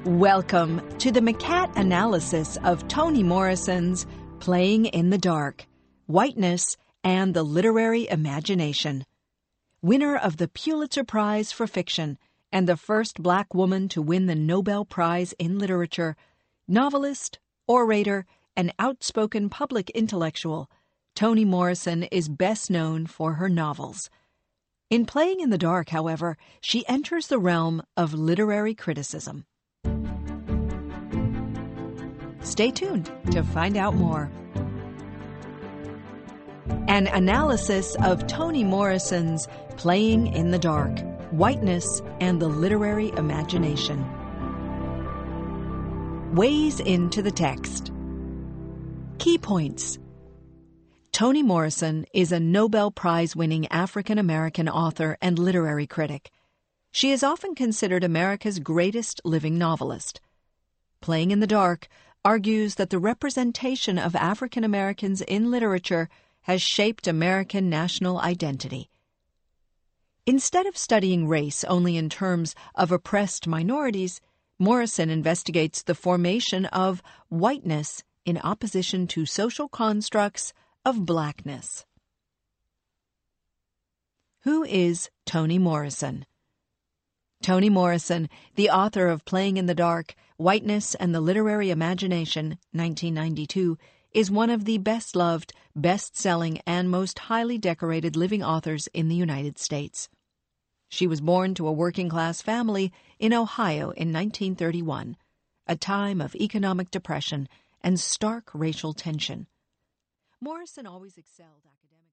Welcome to the MCAT analysis of Toni Morrison's Playing in the Dark, Whiteness and the Literary Imagination. Winner of the Pulitzer Prize for Fiction and the first Black woman to win the Nobel Prize in Literature, novelist, orator, and outspoken public intellectual, Toni Morrison is best known for her novels. In Playing in the Dark, however, she enters the realm of literary criticism. Stay tuned to find out more. An analysis of Toni Morrison's Playing in the Dark, Whiteness and the Literary Imagination. Ways into the text. Key points. Toni Morrison is a Nobel Prize-winning African-American author and literary critic. She is often considered America's greatest living novelist. Playing in the Dark argues that the representation of African Americans in literature has shaped American national identity. Instead of studying race only in terms of oppressed minorities, Morrison investigates the formation of whiteness in opposition to social constructs of blackness. Who is Toni Morrison? Toni Morrison, the author of Playing in the Dark, Whiteness and the Literary Imagination, 1992, is one of the best-loved, best-selling, and most highly decorated living authors in the United States. She was born to a working-class family in Ohio in 1931, a time of economic depression and stark racial tension. Morrison always excelled academically.